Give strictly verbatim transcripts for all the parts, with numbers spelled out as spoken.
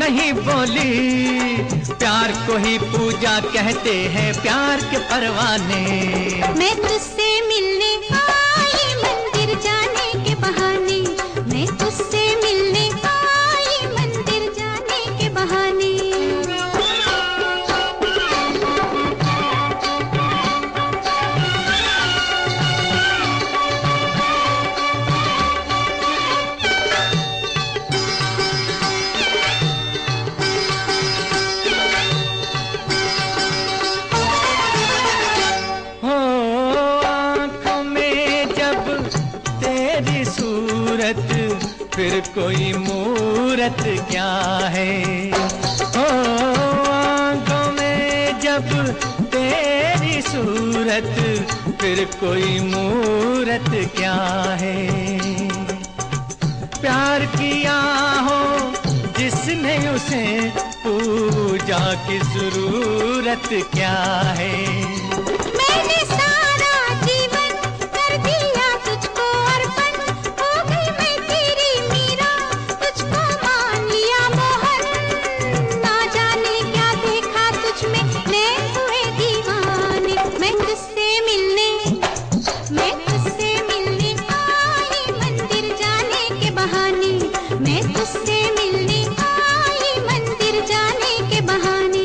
नहीं बोली, प्यार को ही पूजा कहते हैं प्यार के परवाने। मैं तुझसे मिलने आई मंदिर जाने के बहाने, मैं तुझसे मिलने आई मंदिर जाने के बहाने। फिर कोई मूरत क्या है, हो आँखों में जब तेरी सूरत, फिर कोई मूरत क्या है। प्यार किया हो जिसने उसे पूजा की जरूरत क्या है। मैंने सारा जीवन कर दिया तुझको अर्पण, हो गई मैं तेरी मीरा, तुझको मान लिया मोहन। ना जाने क्या देखा तुझ में, नैन हुए दीवाने। मैं तुझसे मिलने, मैं तुझसे मिलने आई मंदिर जाने के बहाने, मैं तुझसे मिलने आई मंदिर जाने के बहाने।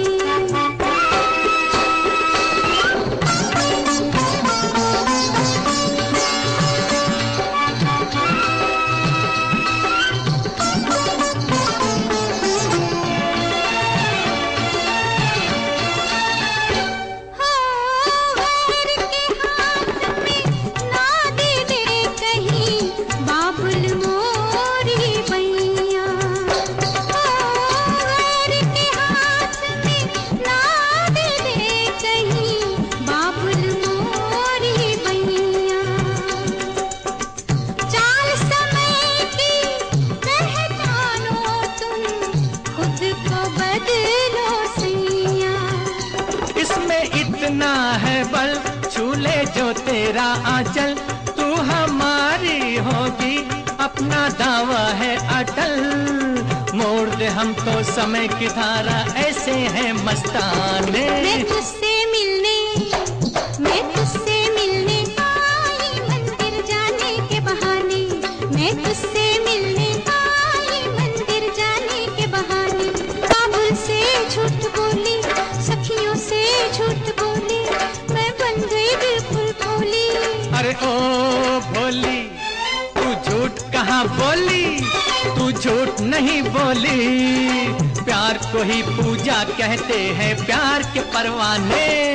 इतना है बल, छूले जो तेरा आंचल, तू हमारी होगी अपना दावा है अटल। मोड़ दे हम तो समय की धारा, ऐसे हैं मस्ताने। मैं तुझसे मिलने, मैं तुझसे मिलने आई मंदिर जाने के बहाने, मैं तुझसे मिलने आई मंदिर जाने के बहाने। काबुल से झूठ बोली, सखियों से झूठ बोली, मैं बन गई बिल्कुल भोली। अरे ओ भोली, तू झूठ कहाँ बोली, तू झूठ नहीं बोली। प्यार को ही पूजा कहते हैं प्यार के परवाने।